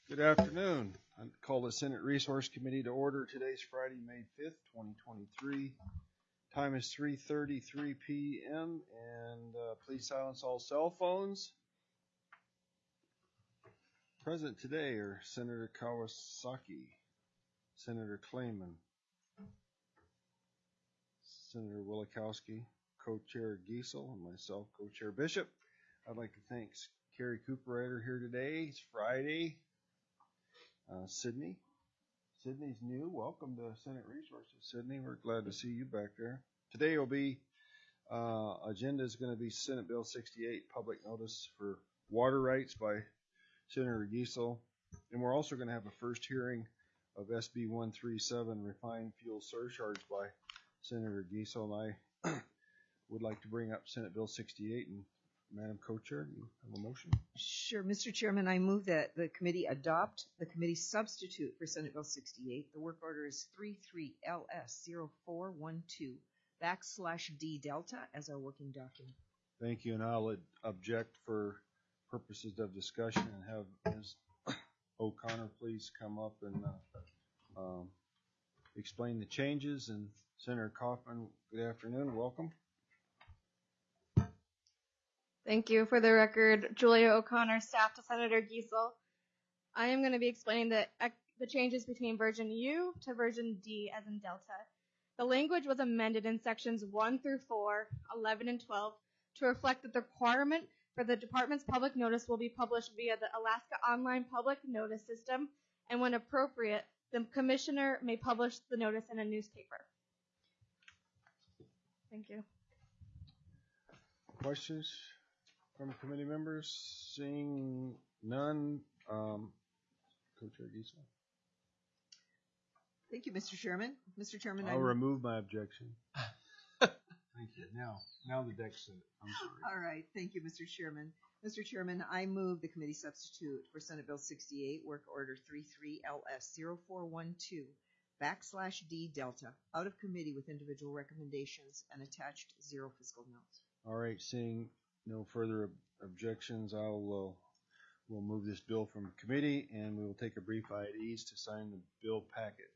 Good afternoon. I call the Senate Resource Committee to order. Today's Friday, May 5th, 2023. Time is 3:33 p.m. and please silence all cell phones. Present today are Senator Kawasaki, Senator Clayman, Senator Wielechowski, Co-Chair Giesel, and myself, Co-Chair Bishop. I'd like to thank Carrie Cooperrider here today. It's Friday. Sydney's new. Welcome to Senate Resources, Sydney. We're glad to see you back there. Today will be, agenda is going to be Senate Bill 68, public notice for water rights by Senator Giesel. And we're also going to have a first hearing of SB 137, refined fuel surcharge by Senator Giesel. And I would like to bring up Senate Bill 68. And Madam Co-Chair, you have a motion? Sure, Mr. Chairman, I move that the committee adopt the committee substitute for Senate Bill 68. The work order is 33LS0412 \D Delta as our working document. Thank you, and I'll object for purposes of discussion and have Ms. O'Connor please come up and explain the changes. And Senator Kaufman, good afternoon, welcome. Thank you. For the record, Julia O'Connor, staff to Senator Giesel. I am going to be explaining the changes between version U to version D as in Delta. The language was amended in sections 1 through 4, 11 and 12 to reflect that the requirement for the department's public notice will be published via the Alaska Online Public Notice System, and when appropriate, the commissioner may publish the notice in a newspaper. Thank you. Questions from committee members? Seeing none, Co-Chair Giesel. Thank you, Mr. Chairman. Mr. Chairman, I'll remove my objection. Thank you. Now the deck's set. I'm sorry. All right. Thank you, Mr. Chairman. Mr. Chairman, I move the committee substitute for Senate Bill 68, work order 33LS0412 \D Delta, out of committee with individual recommendations and attached 0 fiscal notes. All right. Seeing no further objections, we'll move this bill from committee, and we will take a brief IDs to sign the bill packet.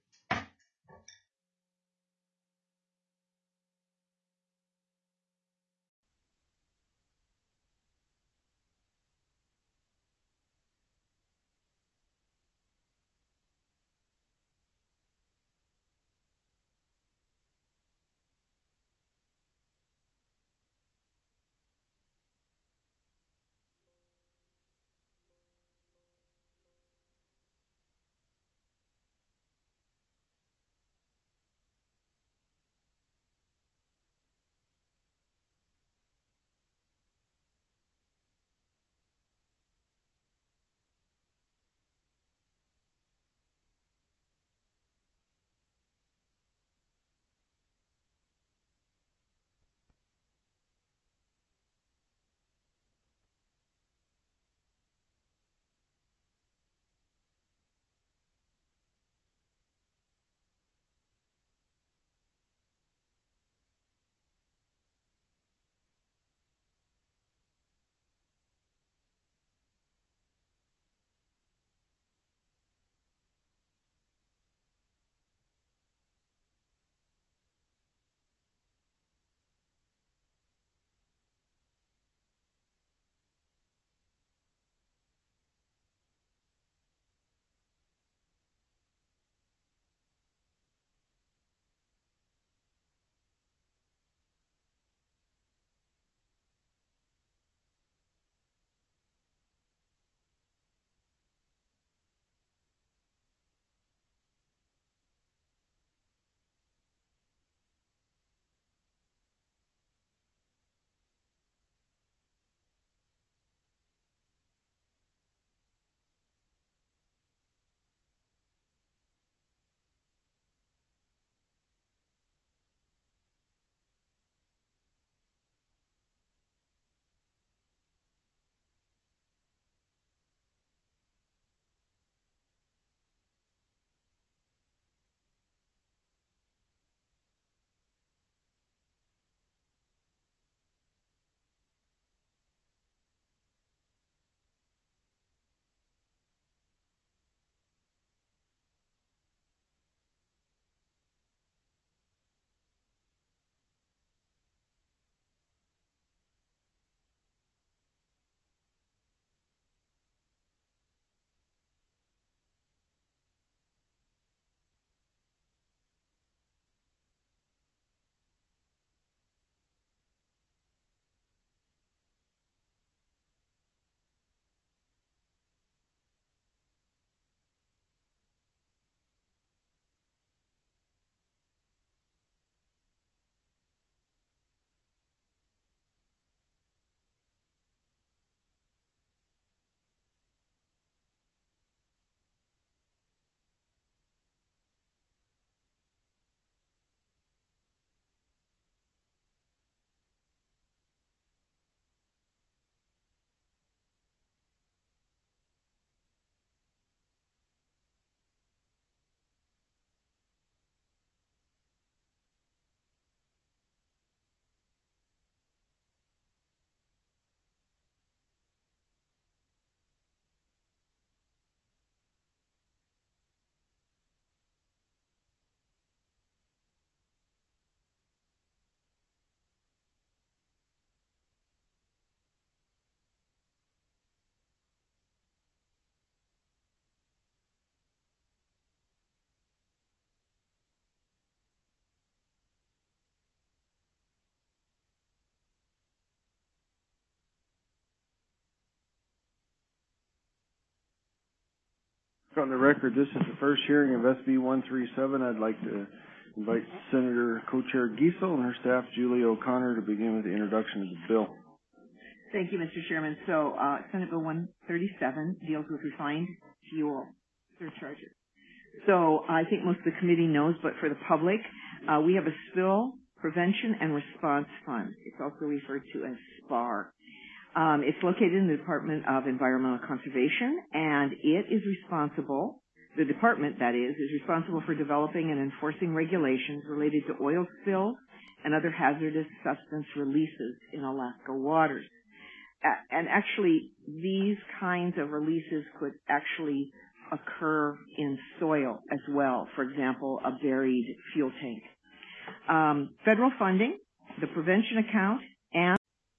On the record, this is the first hearing of SB 137. I'd like to invite Senator Co-Chair Giesel and her staff, Julia O'Connor, to begin with the introduction of the bill. Thank you, Mr. Chairman. So, Senate Bill 137 deals with refined fuel surcharges. So, I think most of the committee knows, but for the public, we have a Spill Prevention and Response Fund. It's also referred to as SPAR. It's located in the Department of Environmental Conservation, and it is responsible, the department, that is responsible for developing and enforcing regulations related to oil spills and other hazardous substance releases in Alaska waters. And actually, these kinds of releases could actually occur in soil as well. For example, a buried fuel tank. Federal funding, the prevention account, and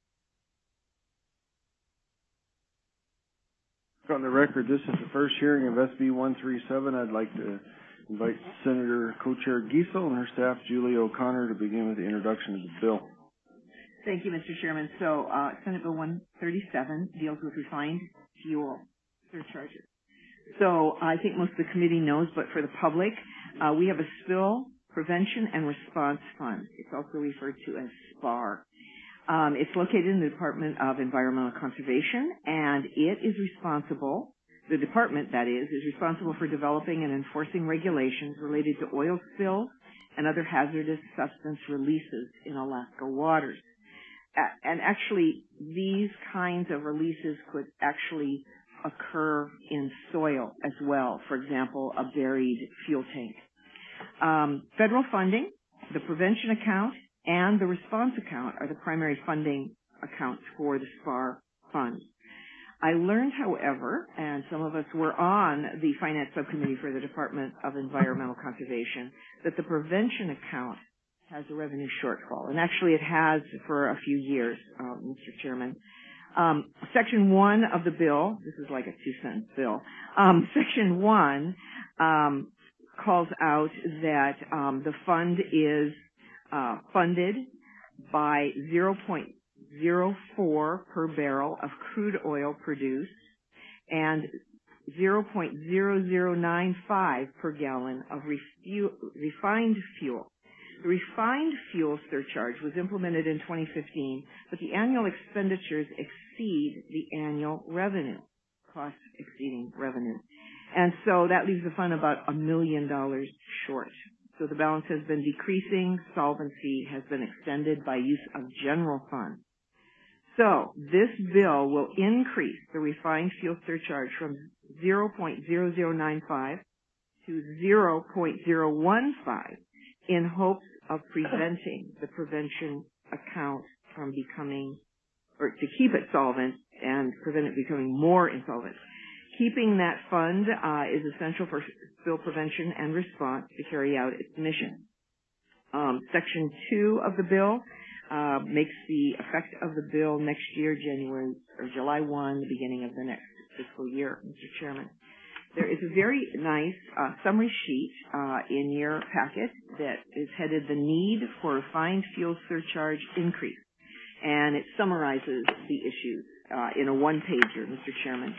On the record, this is the first hearing of SB 137. I'd like to invite Senator Co-Chair Giesel and her staff, Julia O'Connor, to begin with the introduction of the bill. Thank you, Mr. Chairman. So, Senate Bill 137 deals with refined fuel surcharges. So, I think most of the committee knows, but for the public, we have a Spill Prevention and Response Fund. It's also referred to as SPAR. It's located in the Department of Environmental Conservation, and it is responsible, the department, that is responsible for developing and enforcing regulations related to oil spills and other hazardous substance releases in Alaska waters. And actually, these kinds of releases could actually occur in soil as well. For example, a buried fuel tank. Federal funding, the prevention account, and the response account are the primary funding accounts for the SPAR fund. I learned, however, and some of us were on the Finance Subcommittee for the Department of Environmental Conservation, that the prevention account has a revenue shortfall. And actually it has for a few years, Mr. Chairman. Section 1 of the bill, this is like a 2-cent bill, Section 1 calls out that the fund is funded by 0.04 per barrel of crude oil produced and 0.0095 per gallon of refined fuel. The refined fuel surcharge was implemented in 2015, but the annual expenditures exceed the annual revenue, cost exceeding revenue. And so that leaves the fund about $1 million short. So the balance has been decreasing. Solvency has been extended by use of general funds. So this bill will increase the refined fuel surcharge from 0.0095 to 0.015 in hopes of preventing the prevention account from becoming, or to keep it solvent and prevent it becoming more insolvent. Keeping that fund is essential for spill prevention and response to carry out its mission. Section 2 of the bill makes the effect of the bill next year, July 1, the beginning of the next fiscal year, Mr. Chairman. There is a very nice summary sheet in your packet that is headed "The Need for Refined Fuel Surcharge Increase," and it summarizes the issues in a one-pager, Mr. Chairman.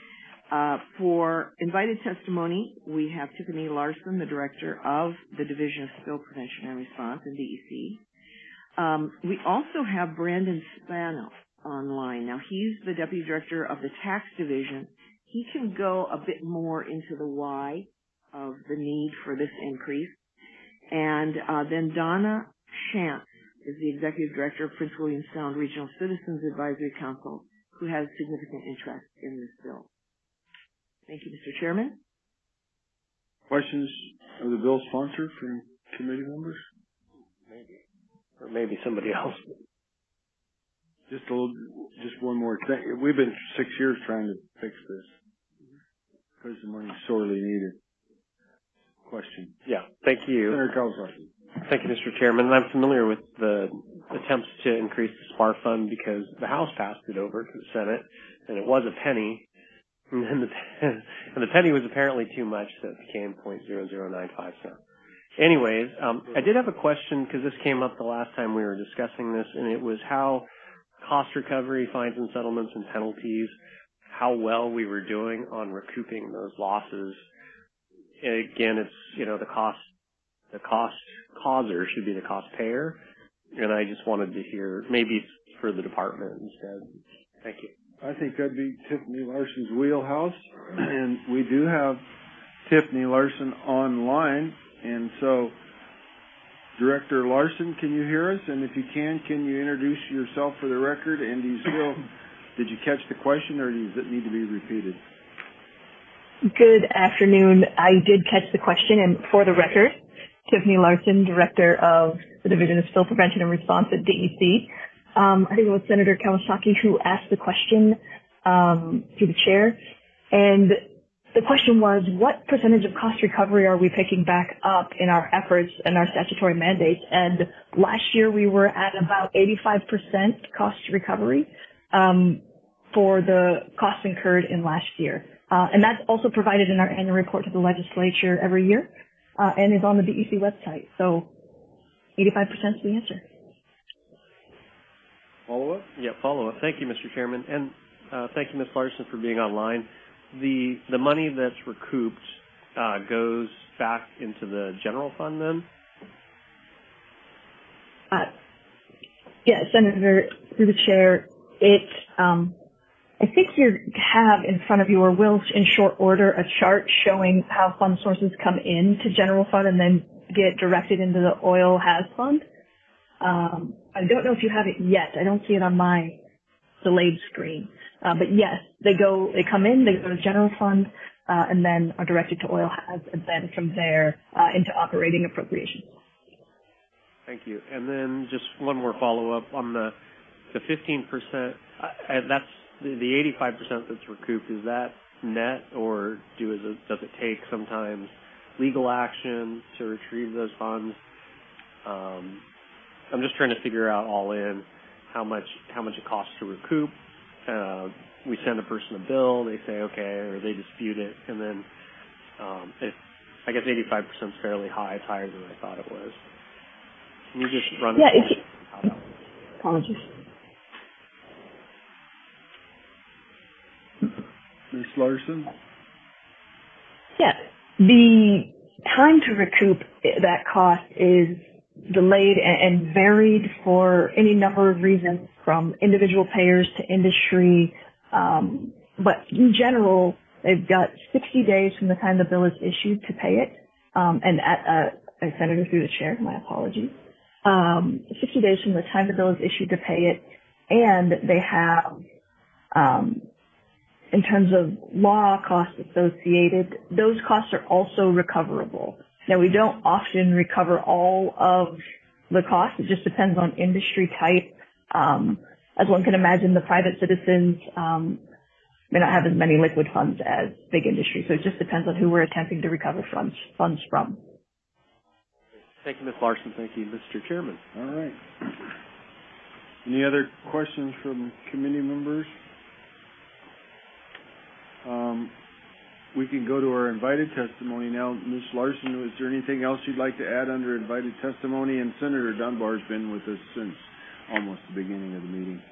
For invited testimony, we have Tiffany Larson, the Director of the Division of Spill Prevention and Response in DEC. We also have Brandon Spano online. Now, he's the Deputy Director of the Tax Division. He can go a bit more into the why of the need for this increase. And then Donna Shantz is the Executive Director of Prince William Sound Regional Citizens Advisory Council, who has significant interest in this bill. Thank you, Mr. Chairman. Questions of the bill sponsor from committee members? Maybe. Or maybe somebody else. Just one more thing. We've been 6 years trying to fix this because the money's sorely needed. Question. Yeah. Thank you. Senator Calzar. Thank you, Mr. Chairman. I'm familiar with the attempts to increase the SPAR fund because the House passed it over to the Senate, and it was a penny. And then the penny was apparently too much, so it became 0.0095 cents. Anyways, I did have a question because this came up the last time we were discussing this, and it was how cost recovery, fines and settlements and penalties how well we were doing on recouping those losses. Again, it's, the cost causer should be the cost payer. And I just wanted to hear, maybe it's for the department instead. Thank you. I think that'd be Tiffany Larson's wheelhouse, and we do have Tiffany Larson online, and so Director Larson, can you hear us? And if you can you introduce yourself for the record? And did you catch the question, or does it need to be repeated? Good afternoon. I did catch the question, and for the record, Tiffany Larson, Director of the Division of Spill Prevention and Response at DEC. I think it was Senator Kawasaki who asked the question to the chair, and the question was, what percentage of cost recovery are we picking back up in our efforts and our statutory mandates? And last year we were at about 85% cost recovery for the costs incurred in last year. And that's also provided in our annual report to the legislature every year and is on the DEC website. So 85% is the answer. Follow-up? Yeah, follow-up. Thank you, Mr. Chairman. And thank you, Ms. Larson, for being online. The money that's recouped goes back into the general fund then? Yeah, Senator, through the chair, I think you have in front of you, or will in short order, a chart showing how fund sources come into general fund and then get directed into the oil has fund. I don't know if you have it yet. I don't see it on my delayed screen. But yes, they come in, they go to general fund, and then are directed to oil has, and then from there into operating appropriations. Thank you. And then just one more follow-up on the 15%. That's the 85% that's recouped. Is that net, or does it take sometimes legal action to retrieve those funds? I'm just trying to figure out all in how much it costs to recoup. We send a person a bill, they say okay, or they dispute it, and then I guess 85% is fairly high. It's higher than I thought it was. Can you just run how that works? Apologies. Ms. Larson? Yeah. The time to recoup that cost is delayed and varied for any number of reasons, from individual payers to industry. But in general, they've got 60 days from the time the bill is issued to pay it. And Senator, through the chair, my apologies. 60 days from the time the bill is issued to pay it. And they have, in terms of law costs associated, those costs are also recoverable. Now, we don't often recover all of the costs. It just depends on industry type. As one can imagine, the private citizens may not have as many liquid funds as big industry, so it just depends on who we're attempting to recover funds from. Thank you, Ms. Larson. Thank you, Mr. Chairman. All right. Any other questions from committee members? We can go to our invited testimony now. Ms. Larson, is there anything else you'd like to add under invited testimony? And Senator Dunbar's been with us since almost the beginning of the meeting.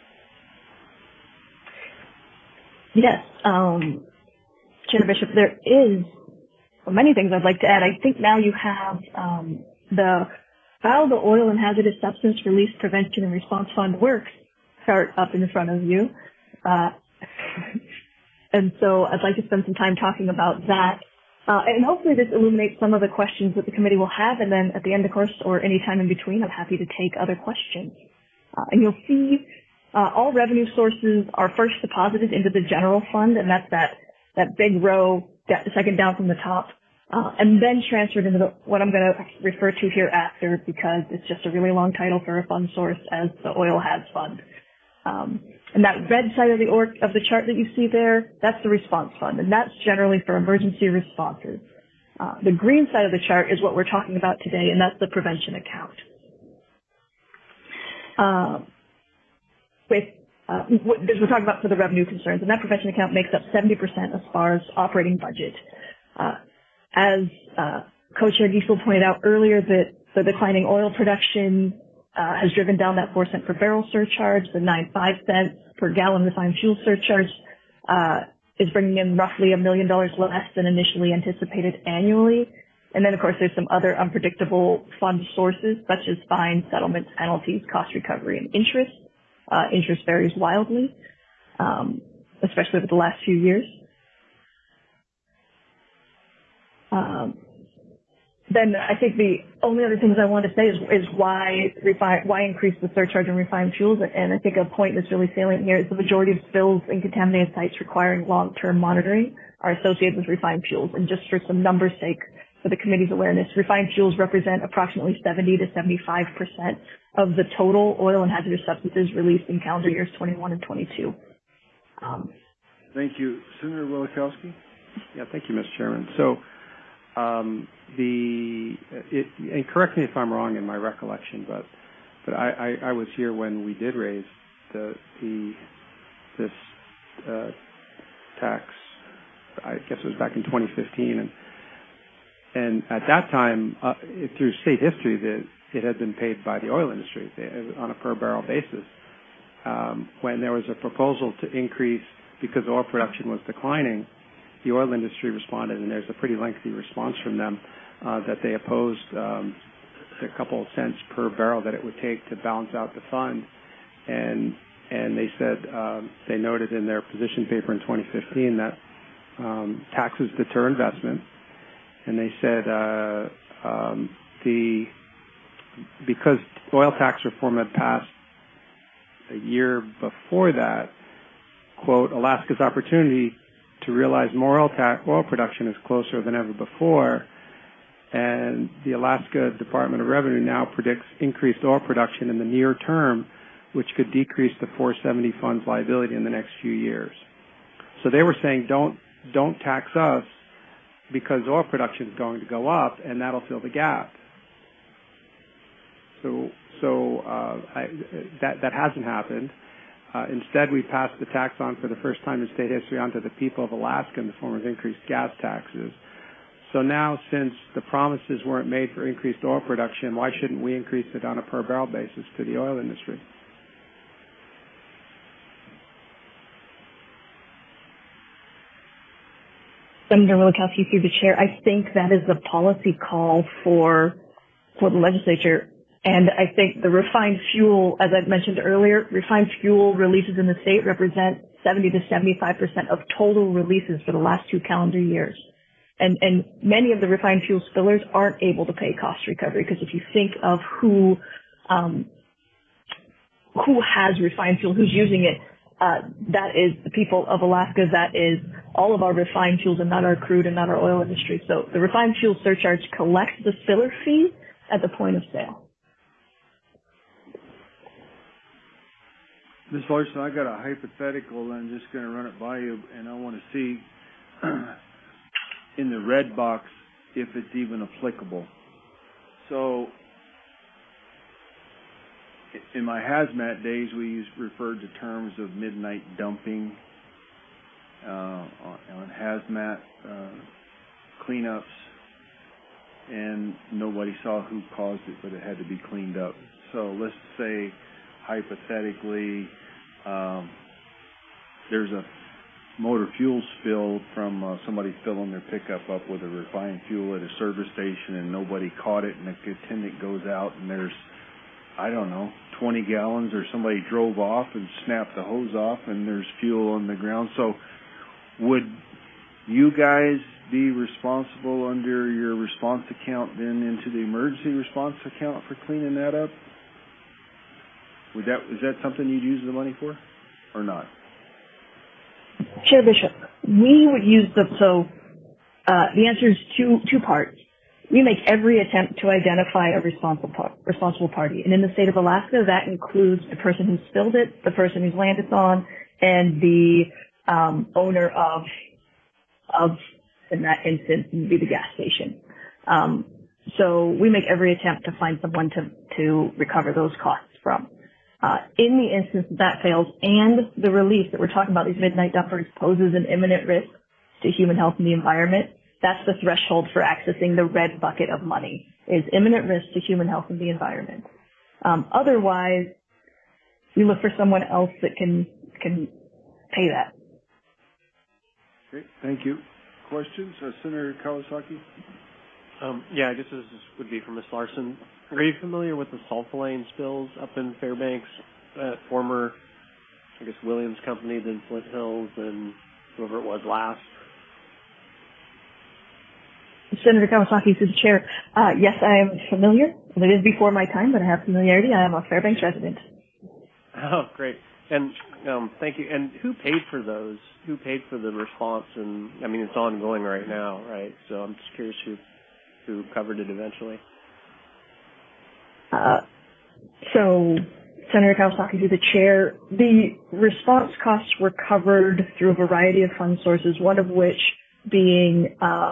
Yes, Chair Bishop, there is many things I'd like to add. I think now you have how the Oil and Hazardous Substance Release Prevention and Response Fund works chart up in front of you. And so I'd like to spend some time talking about that. And hopefully this illuminates some of the questions that the committee will have. And then at the end, of course, or any time in between, I'm happy to take other questions. And you'll see all revenue sources are first deposited into the general fund, and that's that big row, second down from the top, and then transferred into what I'm going to refer to here after, because it's just a really long title for a fund source, as the Oil Has Fund. And that red side of the chart that you see there, that's the response fund, and that's generally for emergency responses. The green side of the chart is what we're talking about today, and that's the prevention account. We're talking about for the revenue concerns, and that prevention account makes up 70% as far as operating budget. As Co-Chair Giesel pointed out earlier, that the declining oil production has driven down that 4 cent per barrel surcharge, the 9.5 cents per gallon refined fuel surcharge is bringing in roughly $1 million less than initially anticipated annually. And then, of course, there's some other unpredictable fund sources, such as fines, settlements, penalties, cost recovery, and interest. Interest varies wildly, especially over the last few years. Then I think the only other things I want to say is why increase the surcharge on refined fuels. And I think a point that's really salient here is the majority of spills in contaminated sites requiring long-term monitoring are associated with refined fuels. And just for some numbers' sake, for the committee's awareness, refined fuels represent approximately 70 to 75% of the total oil and hazardous substances released in calendar years 21 and 22. Thank you. Senator Wielechowski? Yeah, thank you, Mr. Chairman. So, and correct me if I'm wrong in my recollection, but I was here when we did raise this tax. I guess it was back in 2015, and at that time, through state history, it had been paid by the oil industry on a per barrel basis. When there was a proposal to increase because oil production was declining, the oil industry responded, and there's a pretty lengthy response from them that they opposed a couple of cents per barrel that it would take to balance out the fund. And they said, they noted in their position paper in 2015 that taxes deter investment. And they said because oil tax reform had passed a year before that, quote, Alaska's opportunity to realize more oil production is closer than ever before, and the Alaska Department of Revenue now predicts increased oil production in the near term, which could decrease the 470 fund's liability in the next few years. So they were saying, don't tax us because oil production is going to go up, and that'll fill the gap. So that hasn't happened. Instead, we passed the tax on for the first time in state history onto the people of Alaska in the form of increased gas taxes. So now, since the promises weren't made for increased oil production, why shouldn't we increase it on a per barrel basis to the oil industry? Senator Wielechowski, through the chair, I think that is the policy call for the legislature. And I think the refined fuel, as I mentioned earlier, refined fuel releases in the state represent 70 to 75% of total releases for the last 2 calendar years. And many of the refined fuel spillers aren't able to pay cost recovery, because if you think of who has refined fuel, who's using it, that is the people of Alaska, that is all of our refined fuels and not our crude and not our oil industry. So the refined fuel surcharge collects the spiller fee at the point of sale. Ms. Larson, I got a hypothetical, and I'm just going to run it by you, and I want to see in the red box if it's even applicable. So in my hazmat days, we referred to terms of midnight dumping on hazmat cleanups, and nobody saw who caused it, but it had to be cleaned up. So let's say, hypothetically, there's a motor fuel spill from somebody filling their pickup up with a refined fuel at a service station, and nobody caught it, and the attendant goes out, and there's, I don't know, 20 gallons, or somebody drove off and snapped the hose off, and there's fuel on the ground. So would you guys be responsible under your response account then into the emergency response account for cleaning that up? Is that something you'd use the money for, or not? Chair Bishop, we would use the answer is two parts. We make every attempt to identify a responsible party, and in the state of Alaska, that includes the person who spilled it, the person whose land it's on, and the owner of, in that instance, would be the gas station. So we make every attempt to find someone to recover those costs from. In the instance that fails, and the release that we're talking about, these midnight dumpers, poses an imminent risk to human health and the environment, that's the threshold for accessing the red bucket of money, is imminent risk to human health and the environment. Otherwise, we look for someone else that can pay that. Okay, thank you. Questions? Senator Kawasaki? Yeah, I guess this would be for Ms. Larson. Are you familiar with the sulfolane spills up in Fairbanks? Former, I guess, Williams Company, then Flint Hills, and whoever it was last. Senator Kawasaki, through the chair. Yes, I am familiar. It is before my time, but I have familiarity. I am a Fairbanks resident. Oh, great. And thank you. And who paid for those? Who paid for the response? And I mean, it's ongoing right now, right? So I'm just curious who covered it eventually. So, Senator Kawasaki, through the chair, the response costs were covered through a variety of fund sources, one of which being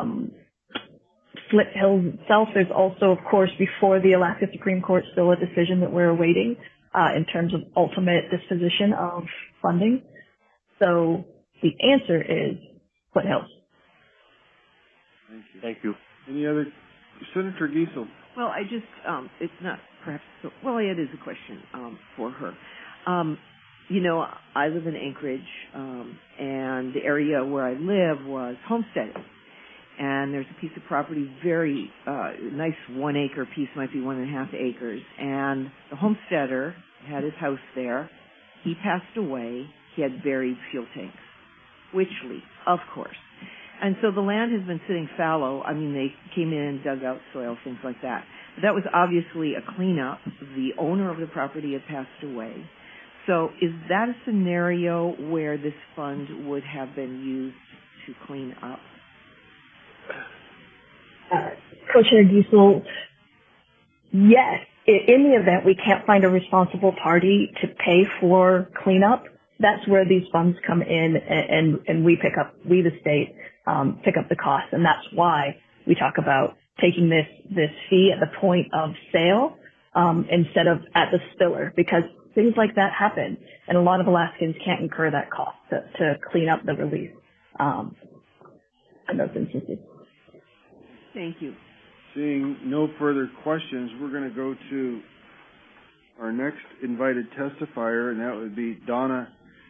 Flint Hills itself. There's also, of course, before the Alaska Supreme Court, still a decision that we're awaiting in terms of ultimate disposition of funding. So the answer is Flint Hills. Thank you. Thank you. Any other? Senator Giesel. Well, I just, it's not perhaps, so, well, it is a question for her. You know, I live in Anchorage, and the area where I live was homesteaded. And there's a piece of property, very nice 1 acre piece, might be 1.5 acres. And the homesteader had his house there. He passed away. He had buried fuel tanks, witch leaf, of course. And so the land has been sitting fallow. I mean, they came in, dug out soil, things like that. But that was obviously a cleanup. The owner of the property had passed away. So is that a scenario where this fund would have been used to clean up? Co-Chair Giesel, yes. In the event we can't find a responsible party to pay for cleanup, that's where these funds come in, and we the state, pick up the cost. And that's why we talk about taking this fee at the point of sale instead of at the spiller, because things like that happen, and a lot of Alaskans can't incur that cost to clean up the release in those instances. Thank you. Seeing no further questions, we're going to go to our next invited testifier, and that would be Donna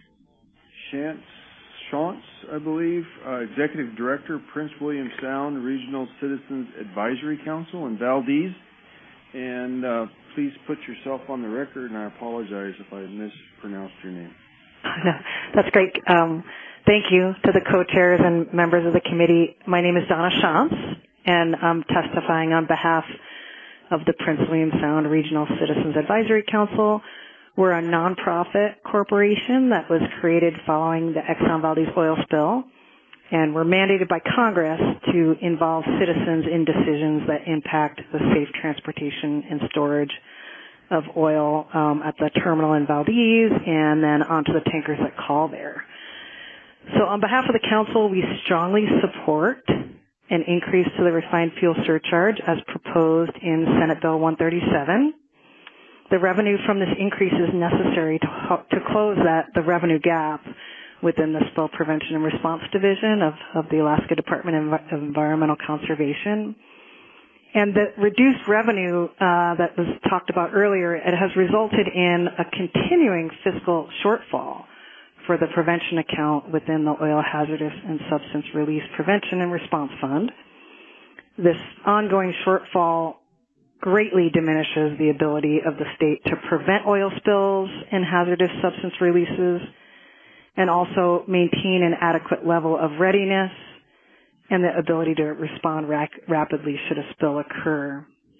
Shantz, I believe, Executive Director, Prince William Sound Regional Citizens Advisory Council in Valdez. And please put yourself on the record, and I apologize if I mispronounced your name. No, that's great. Thank you to the co-chairs and members of the committee. My name is Donna Shantz, and I'm testifying on behalf of the Prince William Sound Regional Citizens Advisory Council. We're a nonprofit corporation that was created following the Exxon Valdez oil spill, and we're mandated by Congress to involve citizens in decisions that impact the safe transportation and storage of oil at the terminal in Valdez and then onto the tankers that call there. So on behalf of the council, we strongly support an increase to the refined fuel surcharge as proposed in Senate Bill 137. The revenue from this increase is necessary to close the revenue gap within the Spill Prevention and Response Division of the Alaska Department of Environmental Conservation. And the reduced revenue that was talked about earlier, it has resulted in a continuing fiscal shortfall for the prevention account within the Oil Hazardous and Substance Release Prevention and Response Fund. This ongoing shortfall greatly diminishes the ability of the state to prevent oil spills and hazardous substance releases, and also maintain an adequate level of readiness and the ability to respond rapidly should a spill occur.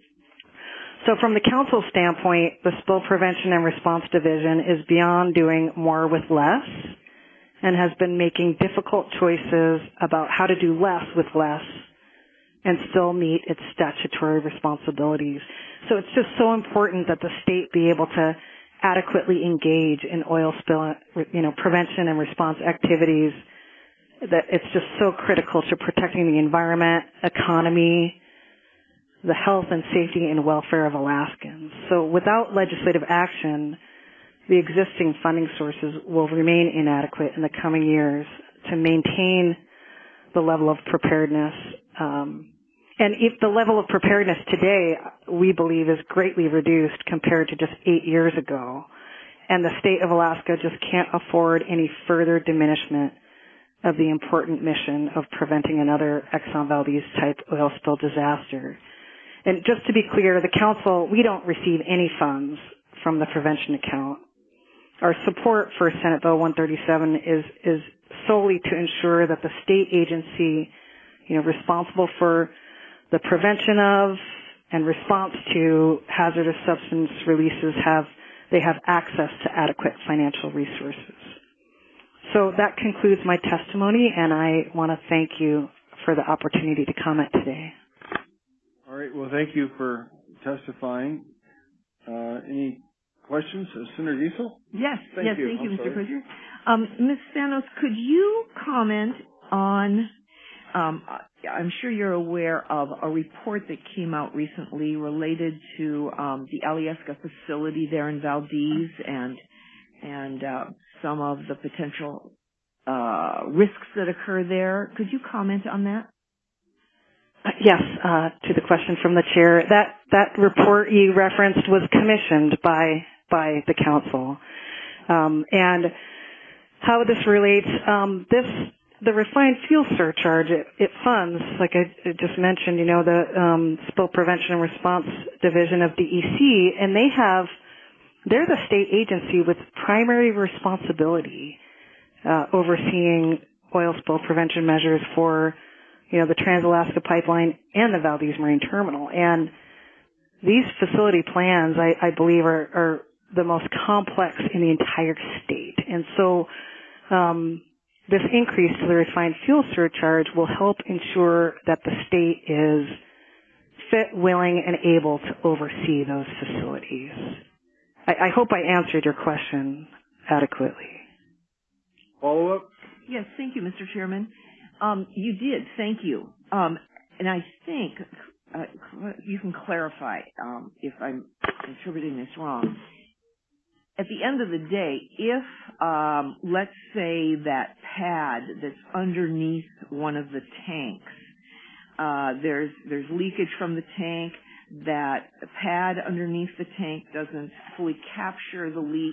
So from the council standpoint, the Spill Prevention and Response Division is beyond doing more with less and has been making difficult choices about how to do less with less and still meet its statutory responsibilities. So it's just so important that the state be able to adequately engage in oil spill, prevention and response activities, that it's just so critical to protecting the environment, economy, the health and safety and welfare of Alaskans. So without legislative action, the existing funding sources will remain inadequate in the coming years to maintain the level of preparedness. And if the level of preparedness today, we believe, is greatly reduced compared to just 8 years ago. And the state of Alaska just can't afford any further diminishment of the important mission of preventing another Exxon Valdez type oil spill disaster. And just to be clear, the council, we don't receive any funds from the prevention account. Our support for Senate Bill 137 is solely to ensure that the state agency, responsible for the prevention of and response to hazardous substance releases have access to adequate financial resources. So that concludes my testimony, and I want to thank you for the opportunity to comment today. All right. Well, thank you for testifying. Any questions? Senator Giesel? Yes. Thank you, Mr. Pritzker. Sorry. Ms. Spanos, could you comment on, I'm sure you're aware of a report that came out recently related to the Alyeska facility there in Valdez and some of the potential risks that occur there. Could you comment on that? Yes, to the question from the chair. That report you referenced was commissioned by the council. And how this relates, the refined fuel surcharge, it funds, like I just mentioned, the Spill Prevention and Response Division of DEC, and they're the state agency with primary responsibility overseeing oil spill prevention measures for, the Trans-Alaska Pipeline and the Valdez Marine Terminal. And these facility plans, I believe, are the most complex in the entire state. And so this increase to the refined fuel surcharge will help ensure that the state is fit, willing, and able to oversee those facilities. I hope I answered your question adequately. Follow up? Yes, thank you, Mr. Chairman. You did, thank you. And I think you can clarify if I'm interpreting this wrong. At the end of the day, if, let's say that pad that's underneath one of the tanks, there's leakage from the tank, that pad underneath the tank doesn't fully capture the leak,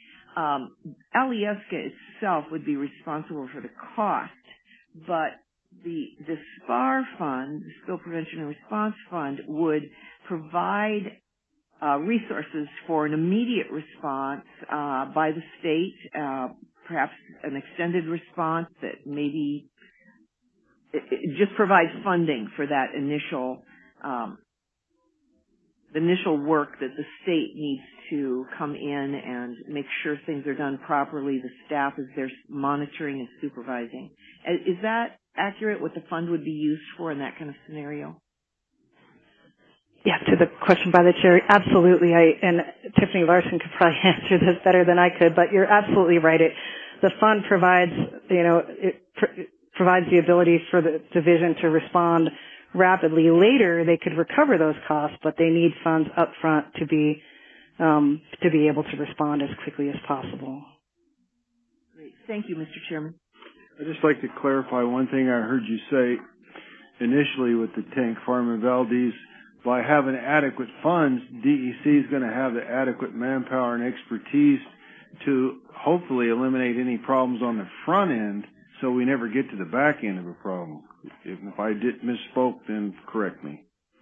Alyeska itself would be responsible for the cost, but the SPAR fund, the Spill Prevention and Response Fund, would provide resources for an immediate response by the state, perhaps an extended response that maybe it just provides funding for that initial work that the state needs to come in and make sure things are done properly. The staff is there monitoring and supervising. Is that accurate, what the fund would be used for in that kind of scenario? Yeah, to the question by the chair, absolutely. And Tiffany Larson could probably answer this better than I could, but you're absolutely right. The fund provides, provides the ability for the division to respond rapidly. Later, they could recover those costs, but they need funds up front to be able to respond as quickly as possible. Great. Thank you, Mr. Chairman. I'd just like to clarify one thing I heard you say initially with the tank farm in Valdez. By having adequate funds, DEC is going to have the adequate manpower and expertise to hopefully eliminate any problems on the front end so we never get to the back end of a problem. If I misspoke, then correct me.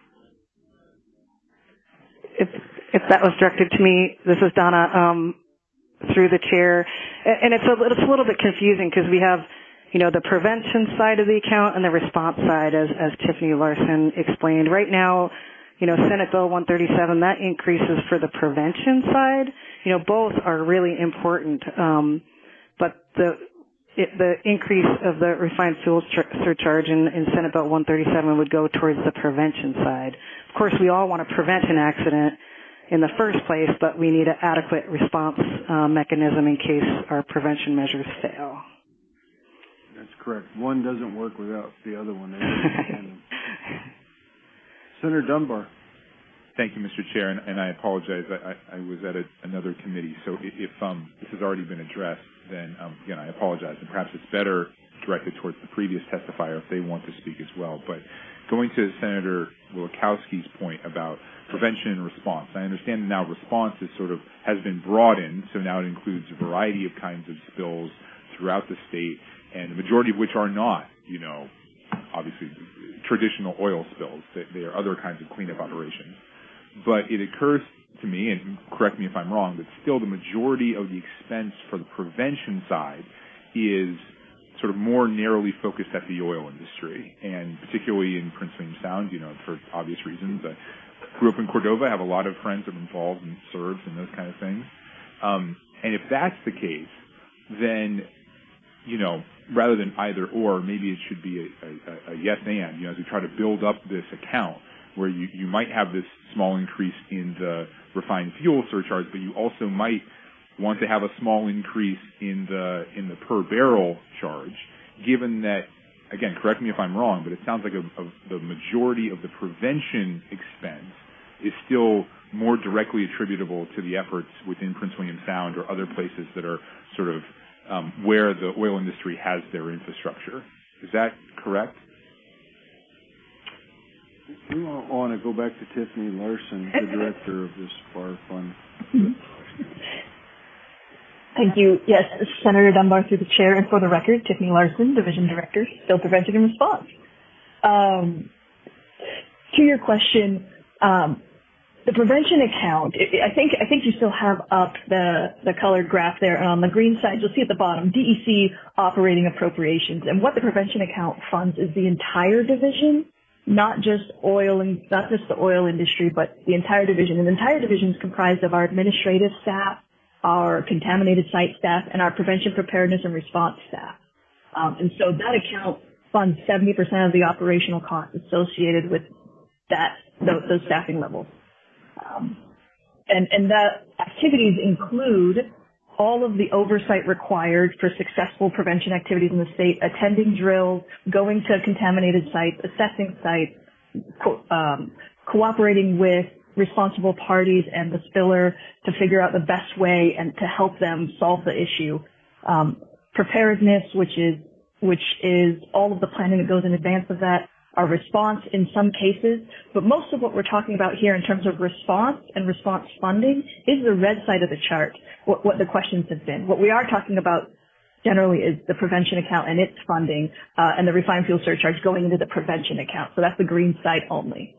If that was directed to me, this is Donna, through the chair. And it's a little bit confusing because we have, the prevention side of the account and the response side, as Tiffany Larson explained. Right now, Senate Bill 137, that increases for the prevention side. Both are really important. But the increase of the refined fuel surcharge in Senate Bill 137 would go towards the prevention side. Of course, we all want to prevent an accident in the first place, but we need an adequate response mechanism in case our prevention measures fail. That's correct. One doesn't work without the other one. Senator Dunbar. Thank you, Mr. Chair, and I apologize. I was at another committee, so if this has already been addressed, then again, I apologize. And perhaps it's better directed towards the previous testifier if they want to speak as well. But going to Senator Wielkowski's point about prevention and response, I understand that now response has been broadened, so now it includes a variety of kinds of spills throughout the state. and the majority of which are not, obviously traditional oil spills. They are other kinds of cleanup operations. But it occurs to me, and correct me if I'm wrong, that still the majority of the expense for the prevention side is sort of more narrowly focused at the oil industry, and particularly in Prince William Sound, for obvious reasons. I grew up in Cordova, have a lot of friends that are involved in SERVs and those kind of things. And if that's the case, then, rather than either or, maybe it should be a yes and, as we try to build up this account where you might have this small increase in the refined fuel surcharge, but you also might want to have a small increase in the per barrel charge, given that, again, correct me if I'm wrong, but it sounds like the majority of the prevention expense is still more directly attributable to the efforts within Prince William Sound or other places that are sort of where the oil industry has their infrastructure. Is that correct? We want to go back to Tiffany Larson, the director of this SPAR fund. Thank you. Yes, Senator Dunbar through the chair, and for the record, Tiffany Larson, Division Director, Spill Prevention and Response. To your question, the prevention account, I think you still have up the colored graph there, and on the green side, you'll see at the bottom, DEC operating appropriations. And what the prevention account funds is the entire division, not just the oil industry, but the entire division. And the entire division is comprised of our administrative staff, our contaminated site staff, and our prevention, preparedness, and response staff. And so that account funds 70% of the operational costs associated with those staffing levels. And that activities include all of the oversight required for successful prevention activities in the state, attending drills, going to contaminated sites, assessing sites, cooperating with responsible parties and the spiller to figure out the best way and to help them solve the issue. Preparedness, which is all of the planning that goes in advance of that. Our response in some cases, but most of what we're talking about here in terms of response and response funding is the red side of the chart, what the questions have been. What we are talking about generally is the prevention account and its funding, and the refined fuel surcharge going into the prevention account. So that's the green side only.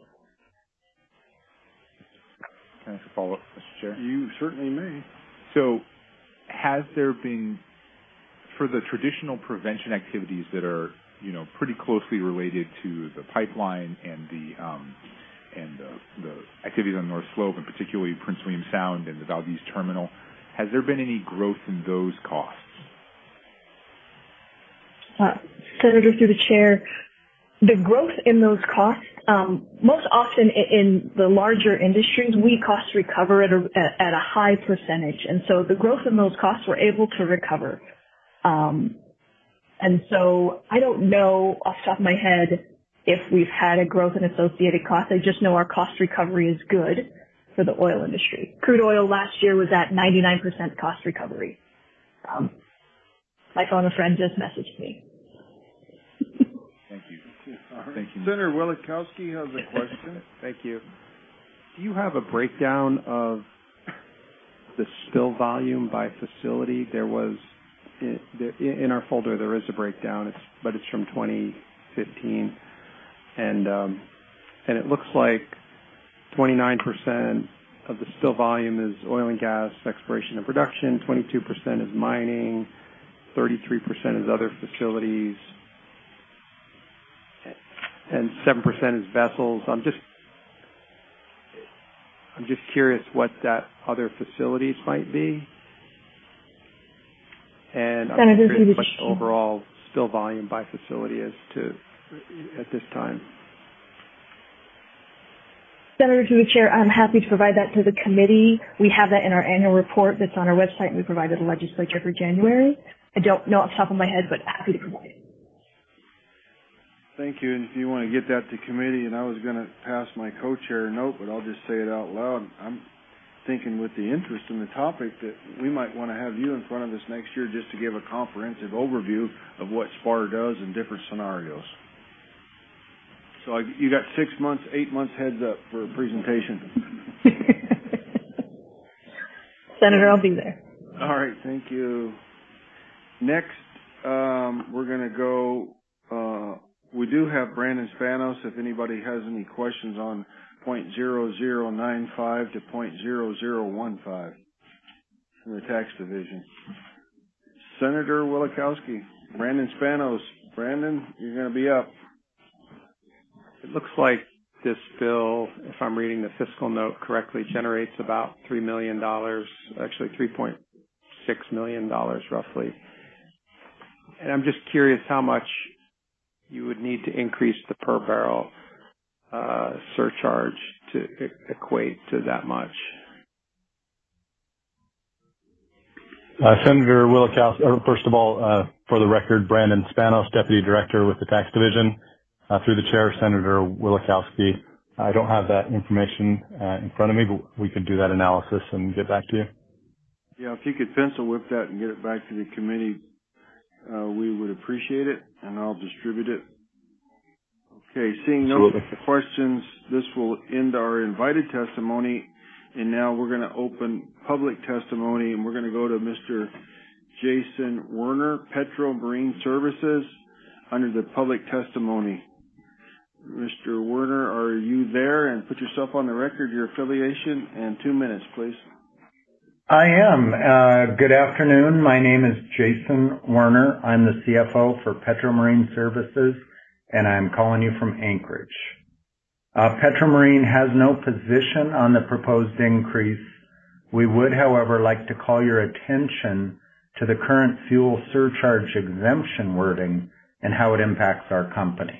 Can I follow up, Mr. Chair? You certainly may. So has there been, for the traditional prevention activities that are pretty closely related to the pipeline and the activities on the North Slope, and particularly Prince William Sound and the Valdez Terminal, has there been any growth in those costs? Senator, through the chair, the growth in those costs, most often in the larger industries, we cost recover at a high percentage, and so the growth in those costs we're able to recover. And so I don't know off the top of my head if we've had a growth in associated costs. I just know our cost recovery is good for the oil industry. Crude oil last year was at 99% cost recovery. My phone friend just messaged me. Thank you. Thank you. Senator Wielechowski has a question. Thank you. Do you have a breakdown of the spill volume by facility? There was in our folder there is a breakdown, but it's from 2015, and it looks like 29% of the spill volume is oil and gas exploration and production, 22% is mining, 33% is other facilities, and 7% is vessels. I'm just curious what that other facilities might be. And I'm curious what the overall spill volume by facility is at this time. Senator, through the chair, I'm happy to provide that to the committee. We have that in our annual report that's on our website, and we provided the legislature for January. I don't know off the top of my head, but happy to provide it. Thank you. And if you want to get that to committee, and I was going to pass my co-chair a note, but I'll just say it out loud. I'm thinking with the interest in the topic that we might want to have you in front of us next year just to give a comprehensive overview of what SPAR does in different scenarios. So you got 6 months, 8 months heads up for a presentation. Senator, I'll be there. All right, thank you. Next, we're going to go, we do have Brandon Spanos if anybody has any questions on .0095 to .0015 in the tax division. Senator Wielechowski, Brandon Spanos. Brandon, you're going to be up. It looks like this bill, if I'm reading the fiscal note correctly, generates about $3 million, actually $3.6 million roughly. And I'm just curious how much you would need to increase the per barrel surcharge to equate to that much. Senator Wielechowski, first of all, for the record, Brandon Spanos, Deputy Director with the Tax Division. Through the Chair, Senator Wielechowski. I don't have that information in front of me, but we could do that analysis and get back to you. Yeah, if you could pencil whip that and get it back to the committee, we would appreciate it, and I'll distribute it. Okay, seeing no questions, this will end our invited testimony, and now we're going to open public testimony, and we're going to go to Mr. Jason Werner, Petro Marine Services, under the public testimony. Mr. Werner, are you there? And put yourself on the record, your affiliation, and 2 minutes, please. I am. Good afternoon. My name is Jason Werner. I'm the CFO for Petro Marine Services, and I'm calling you from Anchorage. Petro Marine has no position on the proposed increase. We would, however, like to call your attention to the current fuel surcharge exemption wording and how it impacts our company.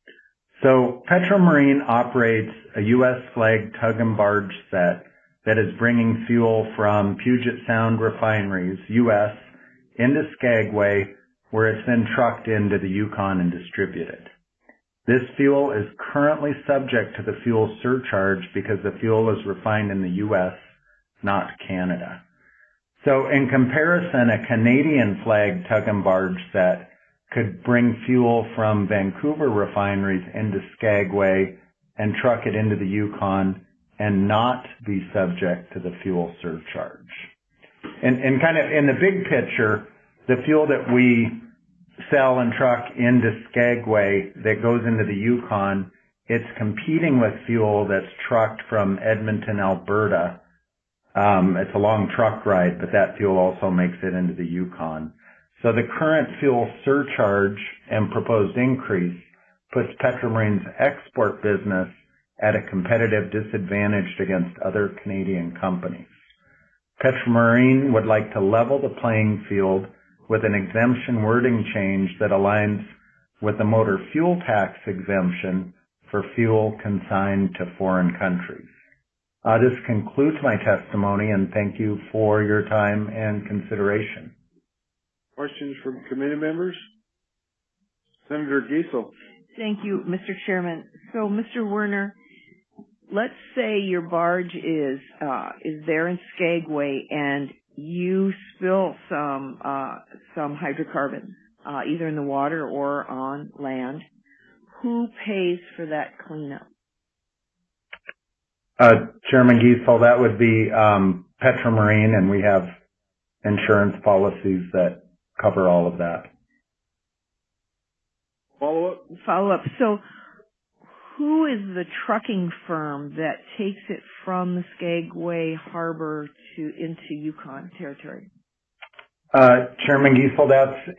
So Petro Marine operates a U.S. flag tug and barge set that is bringing fuel from Puget Sound refineries, U.S., into Skagway, where it's then trucked into the Yukon and distributed. This fuel is currently subject to the fuel surcharge because the fuel is refined in the U.S., not Canada. So in comparison, a Canadian flag tug and barge set could bring fuel from Vancouver refineries into Skagway and truck it into the Yukon and not be subject to the fuel surcharge. And kind of in the big picture, the fuel that we sell and truck into Skagway that goes into the Yukon, it's competing with fuel that's trucked from Edmonton, Alberta. It's a long truck ride, but that fuel also makes it into the Yukon. So the current fuel surcharge and proposed increase puts Petro Marine's export business at a competitive disadvantage against other Canadian companies. Petro Marine would like to level the playing field with an exemption wording change that aligns with the motor fuel tax exemption for fuel consigned to foreign countries. This concludes my testimony, and thank you for your time and consideration. Questions from committee members? Senator Giesel. Thank you, Mr. Chairman. So, Mr. Werner, let's say your barge is there in Skagway and you spill some hydrocarbons, either in the water or on land. Who pays for that cleanup? Chairman Giesel, that would be Petro Marine, and we have insurance policies that cover all of that. Follow up. So who is the trucking firm that takes it from the Skagway Harbor into Yukon territory? Chairman Giesel, that's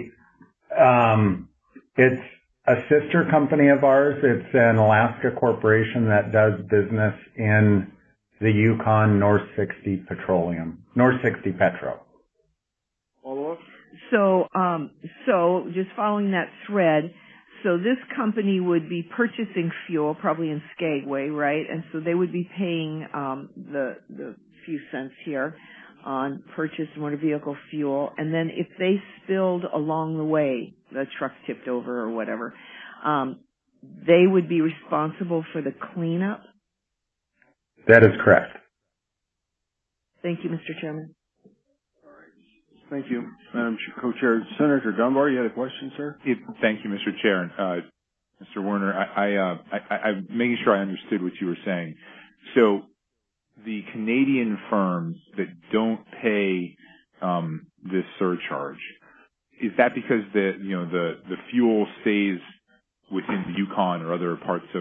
it's a sister company of ours. It's an Alaska corporation that does business in the Yukon, North 60 Petro. Follow up? So just following that thread, so this company would be purchasing fuel probably in Skagway, right? And so they would be paying the few cents here on purchased motor vehicle fuel. And then if they spilled along the way, the truck tipped over or whatever, they would be responsible for the cleanup? That is correct. Thank you, Mr. Chairman. Thank you, Madam Co-Chair. Senator Dunbar, you had a question, sir? Thank you, Mr. Chair. Mr. Werner, I'm making sure I understood what you were saying. So the Canadian firms that don't pay this surcharge, is that because the fuel stays within the Yukon or other parts of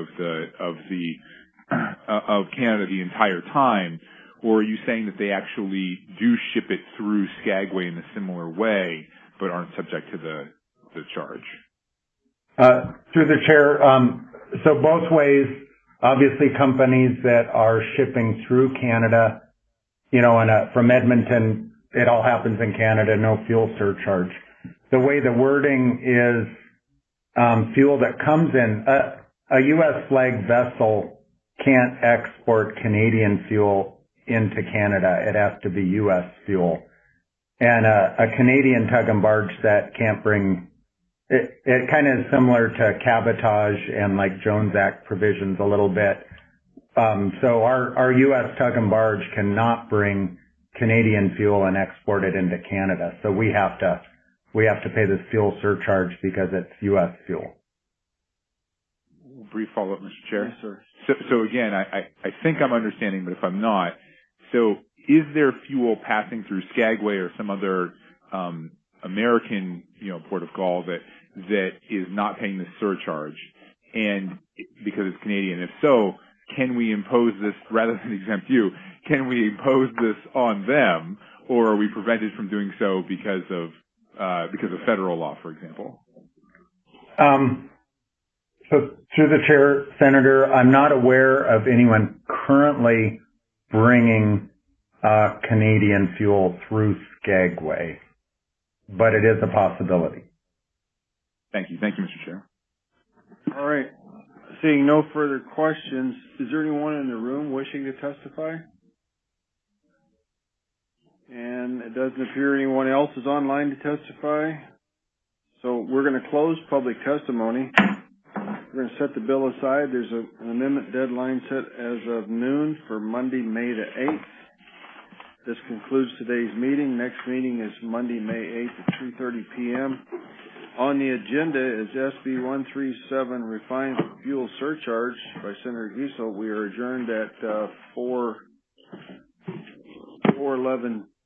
Canada the entire time, or are you saying that they actually do ship it through Skagway in a similar way, but aren't subject to the charge? Through the chair, so both ways. Obviously, companies that are shipping through Canada, from Edmonton, it all happens in Canada, no fuel surcharge. The way the wording is, fuel that comes in, a U.S. flagged vessel can't export Canadian fuel into Canada. It has to be U.S. fuel. And a Canadian tug and barge that can't bring, it kind of is similar to cabotage and like Jones Act provisions a little bit. So our U.S. tug and barge cannot bring Canadian fuel and export it into Canada. So we have to pay this fuel surcharge because it's U.S. fuel. Brief follow-up, Mr. Chair. Yes, sir. So again, I think I'm understanding, but if I'm not, so is there fuel passing through Skagway or some other American, port of call that is not paying this surcharge, and because it's Canadian? If so, can we impose this rather than exempt you? Can we impose this on them, or are we prevented from doing so because of federal law, for example? So through the chair, Senator, I'm not aware of anyone currently bringing Canadian fuel through Skagway, but it is a possibility. Thank you, Mr. Chair. All right. Seeing no further questions, is there anyone in the room wishing to testify? And it doesn't appear anyone else is online to testify. So we're going to close public testimony. We're going to set the bill aside. There's an amendment deadline set as of noon for Monday, May the 8th. This concludes today's meeting. Next meeting is Monday, May 8th at 3:30 p.m. On the agenda is SB 137, Refined Fuel Surcharge by Senator Giesel. We are adjourned at 4:11